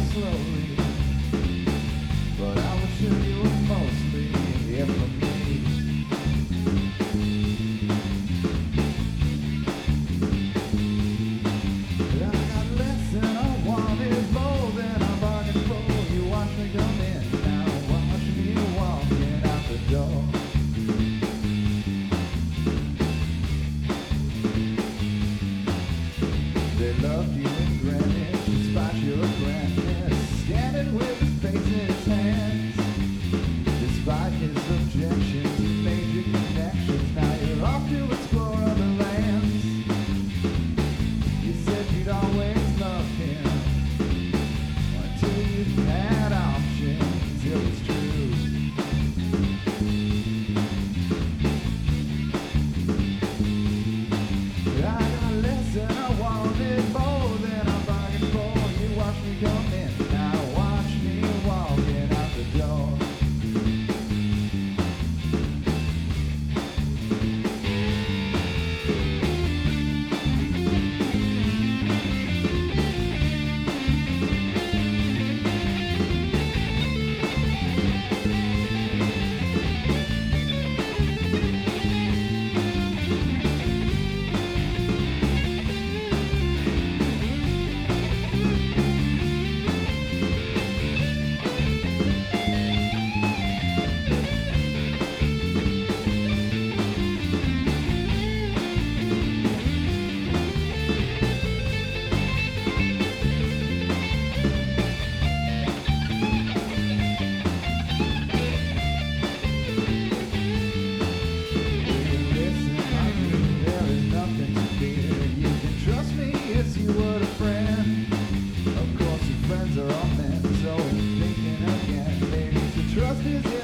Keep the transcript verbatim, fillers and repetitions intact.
slowly, but I was sure you were mostly here for me. But I got less than I wanted, more than I bargained for. You watch me come in, now watch me walking out the door. They loved you in Greenwich, despite your grandness, standing with his face in his hands. Despite his objections, he made your connections. Now you're off to explore other lands. You said you'd always loved him until you had options. It was true. I got less than I wanted, more than I bargained for. You watch me come in, now watch me walking out the door. You were a friend. Of course your friends are all men, so thinking again, maybe to trust is